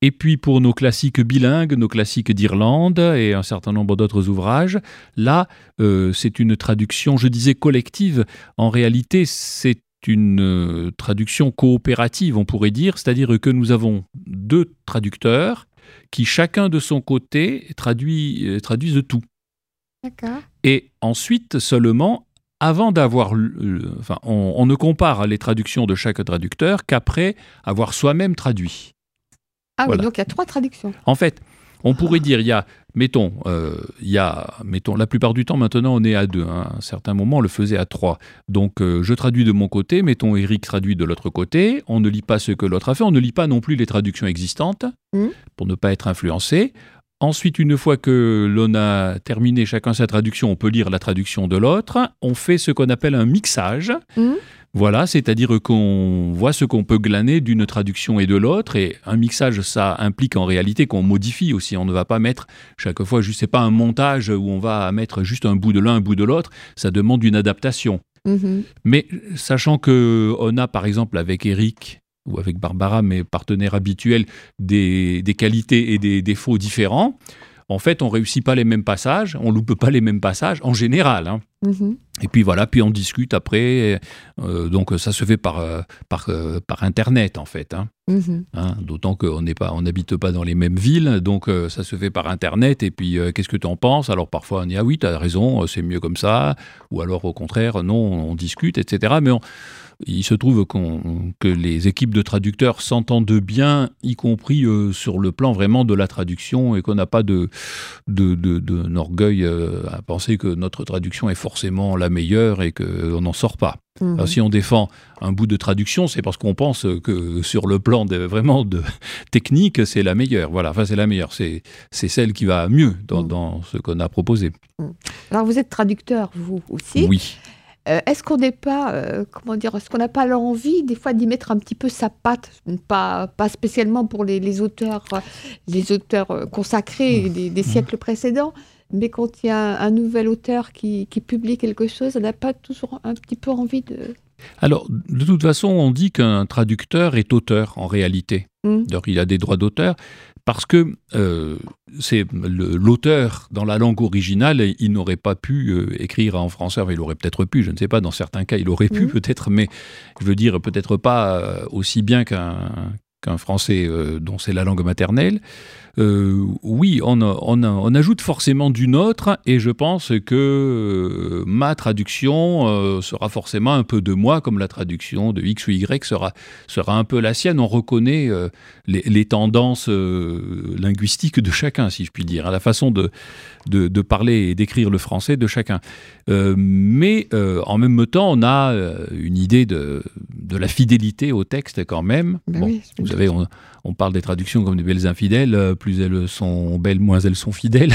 Et puis pour nos classiques bilingues, nos classiques d'Irlande et un certain nombre d'autres ouvrages, là, euh, c'est une traduction, je disais collective. En réalité, c'est une euh, traduction coopérative, on pourrait dire, c'est-à-dire que nous avons deux traducteurs qui, chacun de son côté, traduit, euh, traduisent tout. D'accord. Et ensuite, seulement, avant d'avoir... Euh, enfin, on, on ne compare les traductions de chaque traducteur qu'après avoir soi-même traduit. Ah Voilà. oui, donc il y a trois traductions. En fait, on pourrait dire, il y a, mettons, euh, il y a, mettons, la plupart du temps, maintenant, on est à deux. Hein. À un certain moment, on le faisait à trois. Donc, euh, je traduis de mon côté, mettons, Eric traduit de l'autre côté. On ne lit pas ce que l'autre a fait. On ne lit pas non plus les traductions existantes Mmh. pour ne pas être influencé. Ensuite, une fois que l'on a terminé chacun sa traduction, on peut lire la traduction de l'autre. On fait ce qu'on appelle un mixage. Mmh. Voilà, c'est-à-dire qu'on voit ce qu'on peut glaner d'une traduction et de l'autre. Et un mixage, ça implique en réalité qu'on modifie aussi. On ne va pas mettre chaque fois, je sais pas, un montage où on va mettre juste un bout de l'un, un bout de l'autre. Ça demande une adaptation. Mmh. Mais sachant qu'on a, par exemple, avec Eric ou avec Barbara, mes partenaires habituels, des, des qualités et des défauts différents, en fait, on ne réussit pas les mêmes passages, on ne loupe pas les mêmes passages, en général. Hein. Mmh. Et puis voilà, puis on discute après. Euh, donc ça se fait par, euh, par, euh, par Internet, en fait. Hein. Mmh. Hein, d'autant qu'on n'est pas, on n'habite pas dans les mêmes villes, donc euh, ça se fait par Internet. Et puis, euh, qu'est-ce que tu en penses? Alors parfois, on dit, ah oui, tu as raison, c'est mieux comme ça. Ou alors, au contraire, non, on discute, et cetera. Mais on... Il se trouve qu'on, que les équipes de traducteurs s'entendent bien, y compris euh, sur le plan vraiment de la traduction, et qu'on n'a pas de, de, de, de, d'orgueil euh, à penser que notre traduction est forcément la meilleure et qu'on n'en sort pas. Mmh. Alors, si on défend un bout de traduction, c'est parce qu'on pense que sur le plan de, vraiment de technique, c'est la meilleure. Voilà, enfin c'est la meilleure, c'est, c'est celle qui va mieux dans, mmh. dans ce qu'on a proposé. Alors vous êtes traducteur, vous aussi. Oui. Euh, est-ce qu'on n'est pas, euh, comment dire, est-ce qu'on n'a pas l'envie des fois d'y mettre un petit peu sa patte, pas, pas spécialement pour les, les auteurs, euh, les auteurs euh, consacrés des, des siècles précédents, mais quand il y a un, un nouvel auteur qui, qui publie quelque chose, on n'a pas toujours un petit peu envie de... Alors, de toute façon, on dit qu'un traducteur est auteur en réalité. Mmh. Donc, il a des droits d'auteur. Parce que euh, c'est le, l'auteur, dans la langue originale, il n'aurait pas pu euh, écrire en français. Enfin, il aurait peut-être pu, je ne sais pas, dans certains cas, il aurait pu mmh. peut-être, mais je veux dire, peut-être pas euh, aussi bien qu'un, qu'un français euh, dont c'est la langue maternelle. Euh, oui, on, on, on ajoute forcément d'une autre, et je pense que euh, ma traduction euh, sera forcément un peu de moi, comme la traduction de X ou Y sera, sera un peu la sienne. On reconnaît euh, les, les tendances euh, linguistiques de chacun, si je puis dire, hein, la façon de, de, de parler et d'écrire le français de chacun. Euh, mais euh, en même temps, on a euh, une idée de, de la fidélité au texte quand même. Ben bon, oui, vous savez, on, on parle des traductions comme des belles infidèles. Plus elles sont belles, moins elles sont fidèles.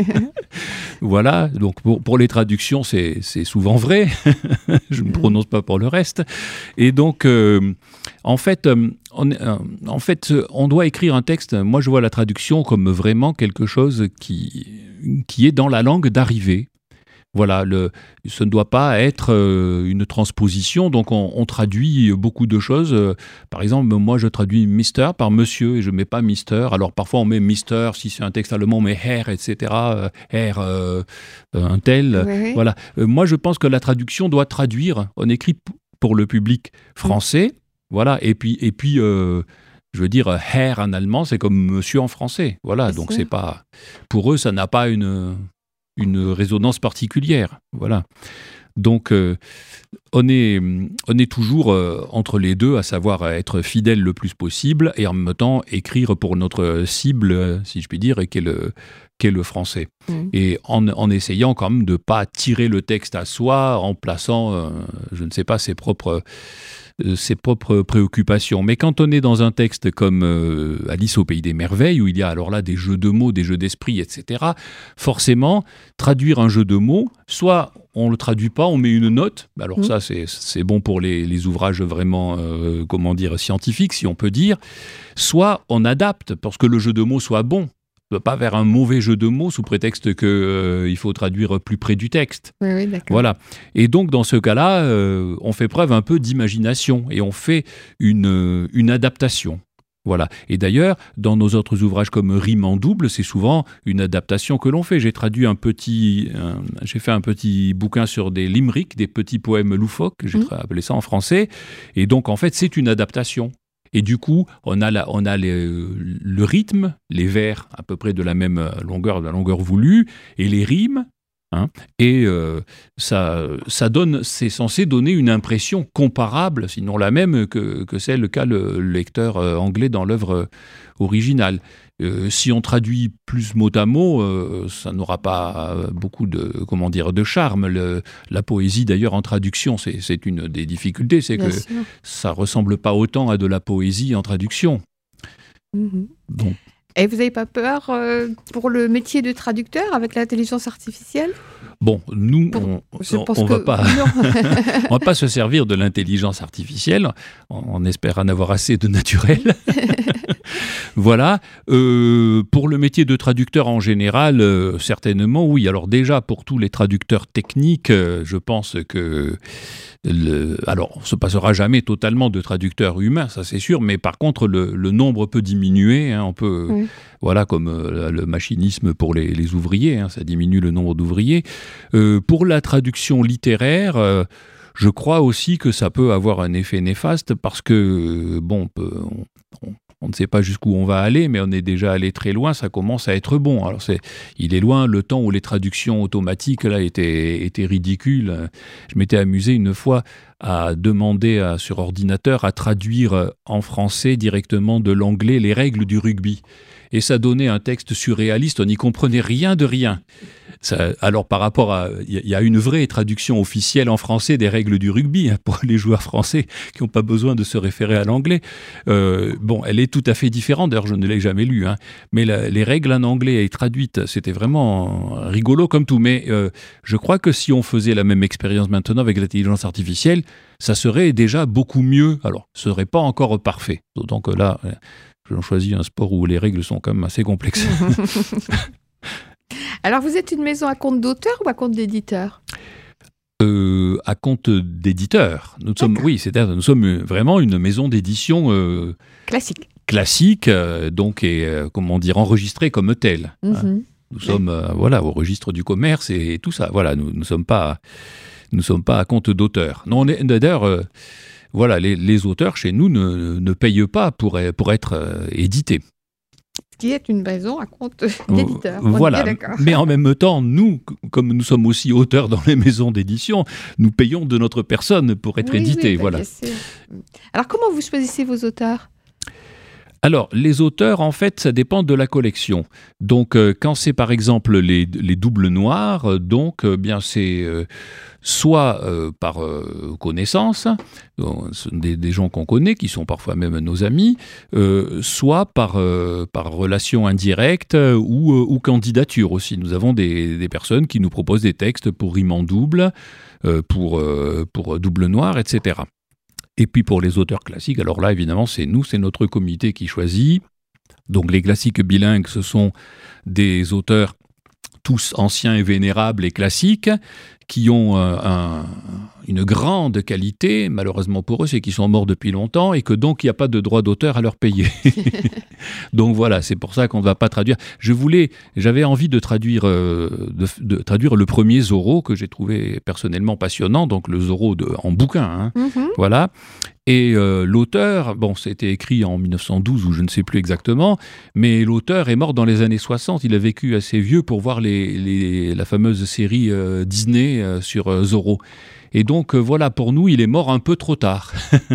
Voilà, donc pour, pour les traductions, c'est, c'est souvent vrai. Je ne me prononce pas pour le reste. Et donc, euh, en fait, euh, on, euh, en fait, on doit écrire un texte. Moi, je vois la traduction comme vraiment quelque chose qui, qui est dans la langue d'arrivée. Voilà, le, ce ne doit pas être euh, une transposition, donc on, on traduit beaucoup de choses. Euh, par exemple, moi je traduis Mister par Monsieur et je ne mets pas Mister. Alors parfois on met Mister, si c'est un texte allemand, on met Herr, et cetera. Euh, Herr, euh, un tel. Oui, oui. Voilà. Euh, moi je pense que la traduction doit traduire. On écrit p- pour le public français. Voilà, et puis, et puis euh, je veux dire, Herr en allemand, c'est comme Monsieur en français. Voilà, C'est donc sûr. c'est pas. Pour eux, ça n'a pas une. une résonance particulière, voilà. Donc, euh, on, est, on est toujours euh, entre les deux, à savoir être fidèle le plus possible et en même temps écrire pour notre cible, euh, si je puis dire, et qu'est le, qu'est le français. Mmh. Et en, en essayant quand même de ne pas tirer le texte à soi, en plaçant, euh, je ne sais pas, ses propres... euh, ses propres préoccupations. Mais quand on est dans un texte comme euh, Alice au Pays des Merveilles, où il y a alors là des jeux de mots, des jeux d'esprit, et cetera, forcément, traduire un jeu de mots, soit on ne le traduit pas, on met une note, alors Mmh. ça c'est, c'est bon pour les, les ouvrages vraiment, euh, comment dire, scientifiques, si on peut dire, soit on adapte, pour que le jeu de mots soit bon. On ne peut pas faire un mauvais jeu de mots sous prétexte qu'il euh, faut traduire plus près du texte. Oui, oui, d'accord. Voilà. Et donc, dans ce cas-là, euh, on fait preuve un peu d'imagination et on fait une, une adaptation. Voilà. Et d'ailleurs, dans nos autres ouvrages comme Rime en double, c'est souvent une adaptation que l'on fait. J'ai traduit un petit, un, j'ai fait un petit bouquin sur des limericks, des petits poèmes loufoques, j'ai mmh. appelé ça en français. Et donc, en fait, c'est une adaptation. Et du coup, on a, la, on a les, le rythme, les vers à peu près de la même longueur, de la longueur voulue, et les rimes. Hein, et euh, ça, ça donne, c'est censé donner une impression comparable, sinon la même que, que celle qu'a le lecteur euh, anglais dans l'œuvre euh, originale. Euh, si on traduit plus mot à mot, euh, ça n'aura pas euh, beaucoup de, comment dire, de charme. Le, la poésie, d'ailleurs, en traduction, c'est, c'est une des difficultés, c'est Bien que sûr. Ça ressemble pas autant à de la poésie en traduction. Mmh. Donc. Et vous n'avez pas peur euh, pour le métier de traducteur avec l'intelligence artificielle ? Bon, nous, pour, on ne va pas, on va pas se servir de l'intelligence artificielle. On, on espère en avoir assez de naturel. Voilà. Euh, pour le métier de traducteur en général, euh, certainement, oui. Alors déjà, pour tous les traducteurs techniques, euh, je pense que... Le, alors, on ne se passera jamais totalement de traducteurs humains, ça c'est sûr, mais par contre, le, le nombre peut diminuer. Hein, on peut, oui. Voilà, comme euh, le machinisme pour les, les ouvriers, hein, ça diminue le nombre d'ouvriers. Euh, pour la traduction littéraire, euh, je crois aussi que ça peut avoir un effet néfaste parce que, euh, bon, on peut... On, on, On ne sait pas jusqu'où on va aller, mais on est déjà allé très loin, ça commence à être bon. Alors c'est, il est loin le temps où les traductions automatiques là, étaient, étaient ridicules. Je m'étais amusé une fois à demander à, sur ordinateur à traduire en français directement de l'anglais les règles du rugby. Et ça donnait un texte surréaliste, on n'y comprenait rien de rien. Ça, alors par rapport à... Il y a une vraie traduction officielle en français des règles du rugby hein, pour les joueurs français qui n'ont pas besoin de se référer à l'anglais. Euh, bon, elle est tout à fait différente, d'ailleurs je ne l'ai jamais lue, hein, mais la, les règles en anglais traduites, c'était vraiment rigolo comme tout. Mais euh, je crois que si on faisait la même expérience maintenant avec l'intelligence artificielle, ça serait déjà beaucoup mieux. Alors, ce ne serait pas encore parfait. D'autant que là... J'ai choisi un sport où les règles sont quand même assez complexes. Alors, vous êtes une maison à compte d'auteur ou à compte d'éditeur ? euh, À compte d'éditeur. Nous sommes, oui, c'est-à-dire nous sommes vraiment une maison d'édition euh, classique. Classique, euh, donc et euh, comment dire enregistrée comme telle. Mm-hmm. Hein. Nous sommes euh, voilà au registre du commerce et, et tout ça. Voilà, nous ne sommes pas nous sommes pas à compte d'auteur. Non, on est, d'ailleurs. Euh, Voilà, les, les auteurs chez nous ne, ne payent pas pour, pour être euh, édités. Ce qui est une raison à compte d'éditeur. Voilà, mais en même temps, nous, comme nous sommes aussi auteurs dans les maisons d'édition, nous payons de notre personne pour être oui, édités. Oui, bah, voilà. Alors, comment vous choisissez vos auteurs ? Alors, les auteurs, en fait, ça dépend de la collection. Donc, euh, quand c'est par exemple les, les doubles noirs, euh, donc, euh, bien, c'est euh, soit euh, par euh, connaissance, euh, des, des gens qu'on connaît, qui sont parfois même nos amis, euh, soit par, euh, par relation indirecte euh, ou, euh, ou candidature aussi. Nous avons des, des personnes qui nous proposent des textes pour rime en double, euh, pour, euh, pour double noir, et cetera. Et puis pour les auteurs classiques, alors là évidemment c'est nous, c'est notre comité qui choisit. Donc les classiques bilingues, ce sont des auteurs tous anciens et vénérables et classiques, qui ont euh, un, une grande qualité, malheureusement pour eux, c'est qu'ils sont morts depuis longtemps et que donc il n'y a pas de droit d'auteur à leur payer. Donc voilà, c'est pour ça qu'on ne va pas traduire. Je voulais, j'avais envie de traduire, euh, de, de traduire le premier Zorro que j'ai trouvé personnellement passionnant, donc le Zorro de, en bouquin, hein, mm-hmm. Voilà. Et euh, l'auteur, bon, c'était écrit en mille neuf cent douze ou je ne sais plus exactement, mais l'auteur est mort dans les années soixante. Il a vécu assez vieux pour voir les, les, la fameuse série euh, Disney euh, sur euh, Zorro. Et donc, euh, voilà, pour nous, il est mort un peu trop tard.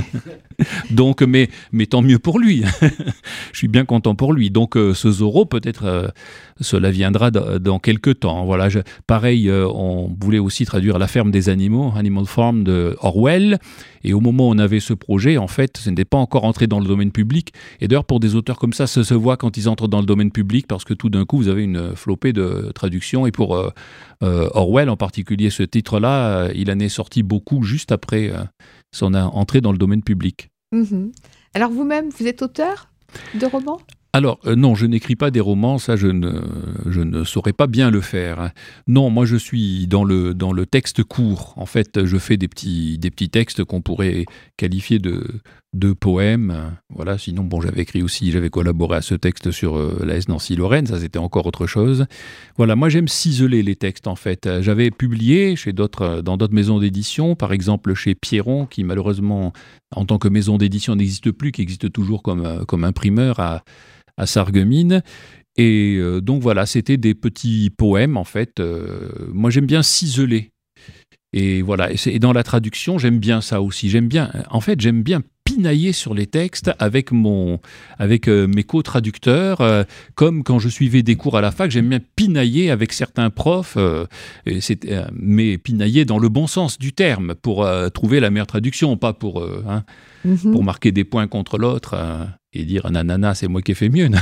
Donc, mais, mais tant mieux pour lui. Je suis bien content pour lui. Donc, euh, ce Zorro, peut-être, euh, cela viendra d- dans quelques temps. Voilà, je, pareil, euh, on voulait aussi traduire La ferme des animaux, Animal Farm de Orwell. Et au moment où on avait ce projet, en fait, ce n'était pas encore entré dans le domaine public. Et d'ailleurs, pour des auteurs comme ça, ça se voit quand ils entrent dans le domaine public, parce que tout d'un coup, vous avez une flopée de traductions. Et pour euh, euh, Orwell, en particulier, ce titre-là, euh, il en est sorti beaucoup juste après euh, son entrée dans le domaine public. Mmh. Alors vous-même, vous êtes auteur de romans ? Alors, euh, non, je n'écris pas des romans, ça je ne, je ne saurais pas bien le faire. Non, moi je suis dans le, dans le texte court. En fait, je fais des petits, des petits textes qu'on pourrait qualifier de, deux poèmes. Voilà, sinon, bon, j'avais écrit aussi, j'avais collaboré à ce texte sur euh, la S Nancy-Lorraine, ça c'était encore autre chose. Voilà, moi j'aime ciseler les textes en fait. J'avais publié chez d'autres, dans d'autres maisons d'édition, par exemple chez Pierron, qui malheureusement, en tant que maison d'édition, n'existe plus, qui existe toujours comme, comme imprimeur à, à Sarreguemines. Et euh, donc voilà, c'était des petits poèmes en fait. Euh, moi j'aime bien ciseler. Et voilà, et, et dans la traduction, j'aime bien ça aussi. J'aime bien, en fait, j'aime bien pinailler sur les textes avec, mon, avec euh, mes co-traducteurs, euh, comme quand je suivais des cours à la fac, j'aime bien pinailler avec certains profs, euh, et c'est, euh, mais pinailler dans le bon sens du terme, pour euh, trouver la meilleure traduction, pas pour, euh, hein, mm-hmm. pour marquer des points contre l'autre. Euh, et dire nanana, c'est moi qui ai fait mieux.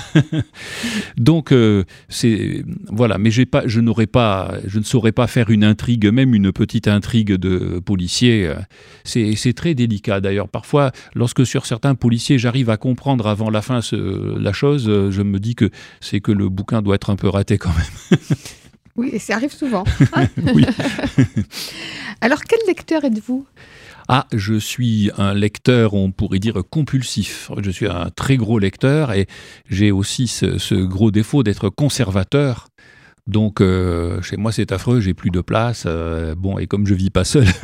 Donc, euh, c'est, voilà, mais j'ai pas, je, n'aurais pas, je ne saurais pas faire une intrigue, même une petite intrigue de policier. C'est, c'est très délicat d'ailleurs. Parfois, lorsque sur certains policiers, j'arrive à comprendre avant la fin ce, la chose, je me dis que c'est que le bouquin doit être un peu raté quand même. Oui, et ça arrive souvent. Oui. Alors, quel lecteur êtes-vous ? Ah, je suis un lecteur, on pourrait dire compulsif. Je suis un très gros lecteur et j'ai aussi ce, ce gros défaut d'être conservateur. Donc, euh, chez moi, c'est affreux, j'ai plus de place. Euh, bon, et comme je vis pas seul,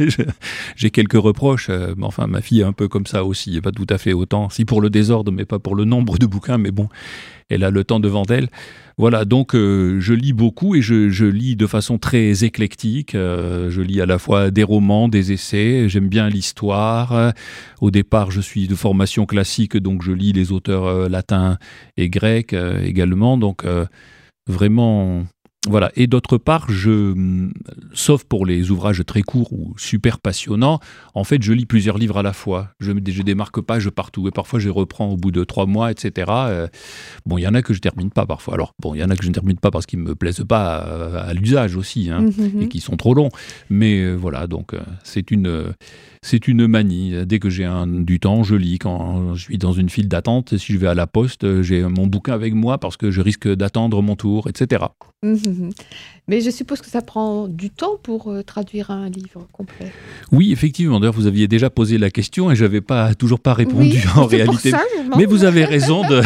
j'ai quelques reproches. Euh, mais enfin, ma fille est un peu comme ça aussi, pas tout à fait autant. Si pour le désordre, mais pas pour le nombre de bouquins, mais bon, elle a le temps devant elle. Voilà, donc euh, je lis beaucoup et je, je lis de façon très éclectique. Euh, je lis à la fois des romans, des essais. J'aime bien l'histoire. Euh, au départ, je suis de formation classique, donc je lis les auteurs euh, latins et grecs euh, également. Donc, euh, vraiment, voilà. Et d'autre part, je, sauf pour les ouvrages très courts ou super passionnants, en fait, je lis plusieurs livres à la fois. Je, je démarque pages partout et parfois je reprends au bout de trois mois, et cetera. Euh, bon, il y en a que je termine pas parfois. Alors, bon, il y en a que je ne termine pas parce qu'ils me plaisent pas à, à l'usage aussi, hein, mmh. et qui sont trop longs. Mais euh, voilà, donc euh, c'est une, c'est une manie. Dès que j'ai un, du temps, je lis. Quand je suis dans une file d'attente, si je vais à la poste, j'ai mon bouquin avec moi parce que je risque d'attendre mon tour, et cetera. Mmh. Mais je suppose que ça prend du temps pour euh, traduire un livre complet. Oui, effectivement. D'ailleurs, vous aviez déjà posé la question et je n'avais pas, toujours pas répondu oui, en réalité. Ça, mais vous avez raison de,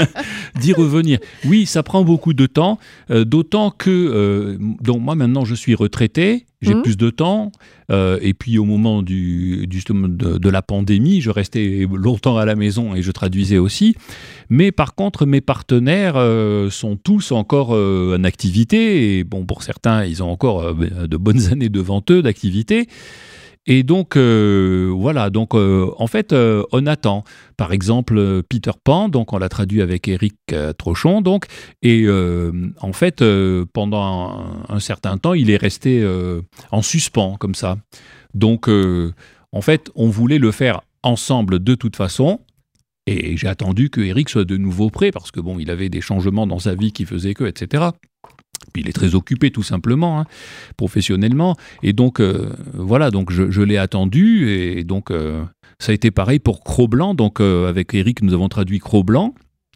d'y revenir. Oui, ça prend beaucoup de temps, euh, d'autant que euh, donc moi maintenant je suis retraité, j'ai mmh. plus de temps. Euh, et puis au moment du, du, de, de la pandémie, je restais longtemps à la maison et je traduisais aussi. Mais par contre, mes partenaires euh, sont tous encore euh, en activité. Et bon, pour certains, ils ont encore euh, de bonnes années devant eux d'activité. Et donc, euh, voilà, donc euh, en fait, euh, on attend. Par exemple, Peter Pan, donc on l'a traduit avec Éric euh, Trochon, donc, et euh, en fait, euh, pendant un, un certain temps, il est resté euh, en suspens, comme ça. Donc, euh, en fait, on voulait le faire ensemble de toute façon, et j'ai attendu que Éric soit de nouveau prêt, parce que bon, il avait des changements dans sa vie qui faisaient que, et cetera. Puis il est très occupé tout simplement, hein, professionnellement. Et donc, euh, voilà, donc je, je l'ai attendu. Et donc, euh, ça a été pareil pour Cro-Blanc. Donc, euh, avec Éric, nous avons traduit Cro-Blanc.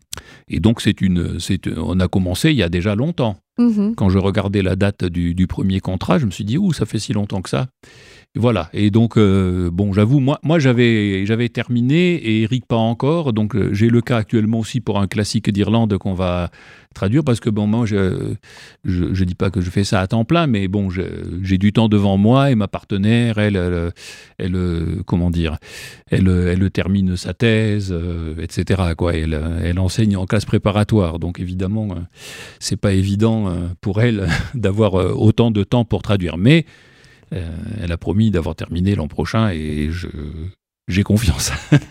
Et donc, c'est une, c'est, on a commencé il y a déjà longtemps. Mmh. Quand je regardais la date du, du premier contrat, je me suis dit, ouh, ça fait si longtemps que ça. Et voilà. Et donc, euh, bon, j'avoue, moi, moi j'avais, j'avais terminé et Éric pas encore. Donc, euh, j'ai le cas actuellement aussi pour un classique d'Irlande qu'on va traduire parce que, bon, moi, je je, je dis pas que je fais ça à temps plein, mais bon, je, j'ai du temps devant moi et ma partenaire, elle, elle, elle, elle comment dire, elle, elle termine sa thèse, euh, et cetera, quoi. Elle, elle enseigne en classe préparatoire. Donc, évidemment, euh, c'est pas évident euh, pour elle d'avoir euh, autant de temps pour traduire. Mais Euh, elle a promis d'avoir terminé l'an prochain et je, j'ai confiance.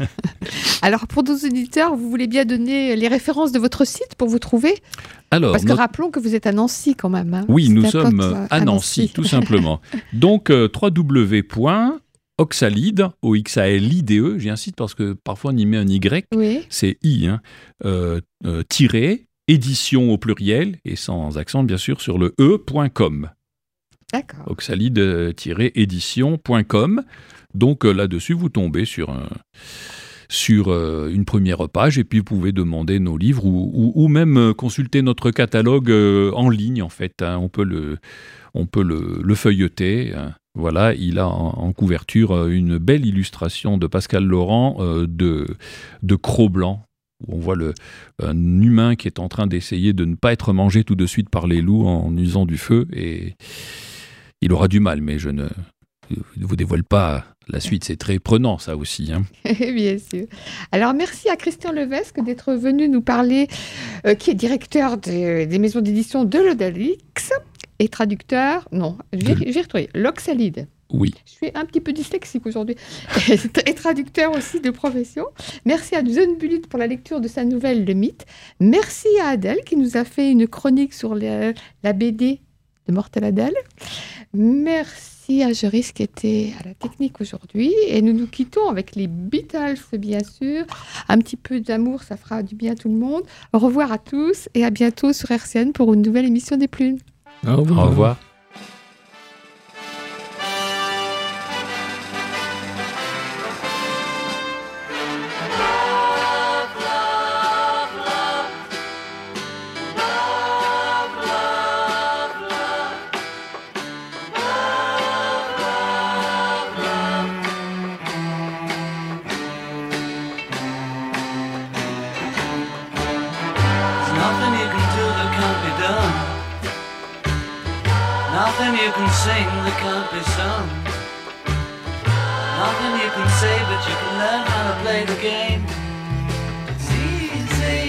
Alors, pour nos auditeurs, vous voulez bien donner les références de votre site pour vous trouver ? Alors, Parce que notre... rappelons que vous êtes à Nancy quand même. Hein. Oui, C'est nous à sommes Nancy, à Nancy, tout simplement. Donc, euh, w w w point oxalide, O X A L I D E, j'ai un site parce que parfois on y met un Y, oui. C'est I, hein, euh, euh, tiré, édition au pluriel, et sans accent bien sûr, sur le e point com. D'accord. oxalide-édition point com. Donc euh, là-dessus, vous tombez sur, un, sur euh, une première page et puis vous pouvez demander nos livres ou, ou, ou même consulter notre catalogue euh, en ligne en fait. Hein. On peut le, on peut le, le feuilleter. Hein. Voilà, il a en, en couverture une belle illustration de Pascal Laurent euh, de, de Cro-Blanc, où on voit le, un humain qui est en train d'essayer de ne pas être mangé tout de suite par les loups en usant du feu, et il aura du mal, mais je ne, ne vous dévoile pas la suite, c'est très prenant ça aussi. Hein. Bien sûr. Alors merci à Christian Levesque d'être venu nous parler, euh, qui est directeur de, des maisons d'édition de l'Odalix, et traducteur, non, j'ai, j'ai retrouvé, l'Oxalide. Oui. Je suis un petit peu dyslexique aujourd'hui. Et traducteur aussi de profession. Merci à John Bullitt pour la lecture de sa nouvelle Le Mythe. Merci à Adèle qui nous a fait une chronique sur la, la B D de Mortel Adèle. Merci à Joris qui était à la technique aujourd'hui. Et nous nous quittons avec les Beatles, bien sûr. Un petit peu d'amour, ça fera du bien à tout le monde. Au revoir à tous et à bientôt sur R C N pour une nouvelle émission des Plumes. Au revoir. Au revoir. Nothing you can sing that can't be sung. Nothing you can say, but you can learn how to play the game. It's easy.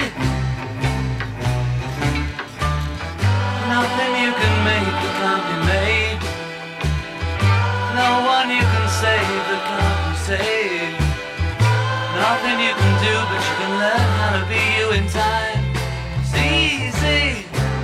Nothing you can make that can't be made. No one you can save that can't be saved. Nothing you can do, but you can learn how to be you in time. It's easy.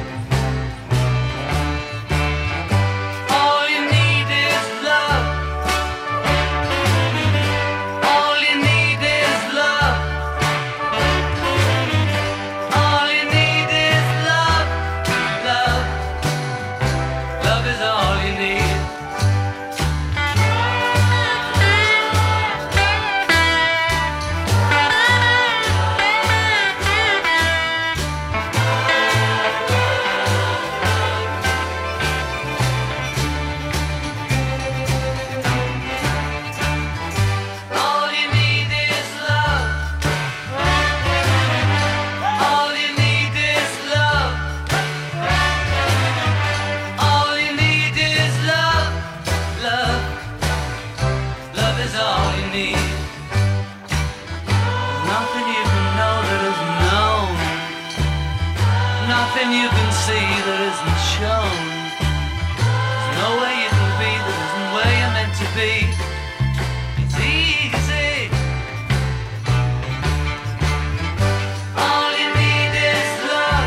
You can see that isn't shown. There's no way you can be that isn't where you're meant to be. It's easy. All you need is love.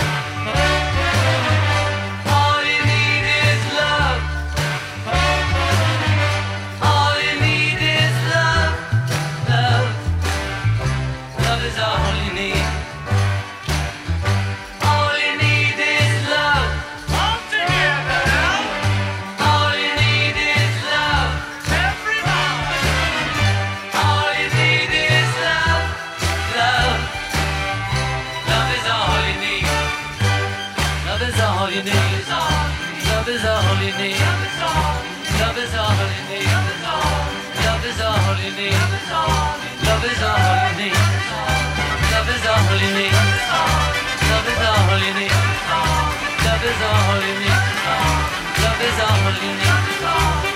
All you need is love. All you need is love. Love. Love is all you need. Love is all you need. Love is all you need. Love is all you need. Love is all you need. Love is all you need. Love is all you need. Love is all you need. Love is all you need.